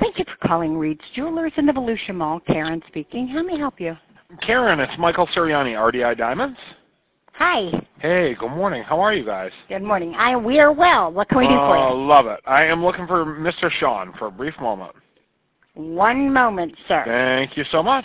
Thank you for calling Reed's Jewelers in Evolution Mall. Karen speaking. How may I help you? Karen, it's Michael Sirianni, RDI Diamonds. Hi. Hey, good morning. How are you guys? Good morning. We are well. What can we do for you? Love it. I am looking for Mr. Sean for a brief moment. One moment, sir. Thank you so much.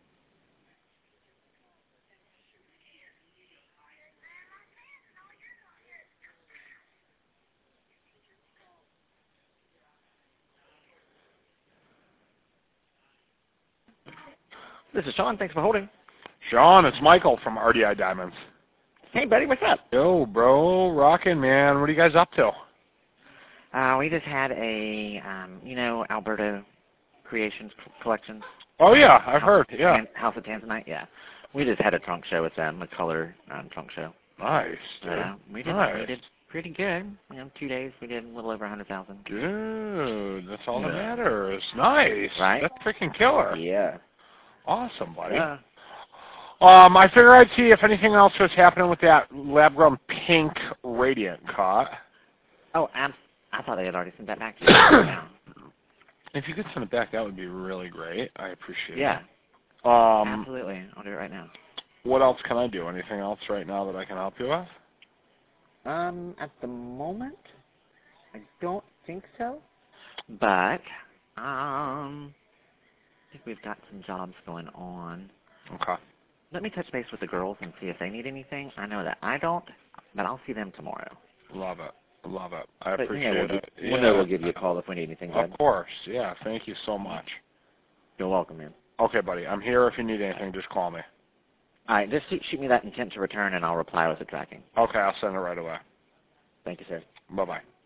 This is Sean. Thanks for holding. Sean, it's Michael from RDI Diamonds. Hey, buddy. What's up? Yo, bro. Rockin', man. What are you guys up to? We just had a, Alberto Creations Collections. Oh, yeah. I've heard. Yeah. House of Tanzanite. Yeah. We just had a trunk show with them, a color trunk show. Nice, dude. We Nice. did pretty good. 2 days, we did a little over 100,000. Dude, that's all that matters. Nice. Right? That's freaking killer. Yeah. Awesome, buddy. Yeah. I figured I'd see if anything else was happening with that lab-grown pink radiant cut. Oh, I thought they had already sent that back to you. If you could send it back, that would be really great. I appreciate it. Yeah. Absolutely. I'll do it right now. What else can I do? Anything else right now that I can help you with? At the moment, I don't think so. But, I think we've got some jobs going on. Okay. Let me touch base with the girls and see if they need anything. I know that I don't, but I'll see them tomorrow. Love it. Love it. I But, appreciate it. We'll give you a call if we need anything. Of course. Yeah. Thank you so much. You're welcome, man. Okay, buddy. I'm here. If you need anything, just call me. All right. Just shoot me that intent to return, and I'll reply with the tracking. Okay. I'll send it right away. Thank you, sir. Bye-bye.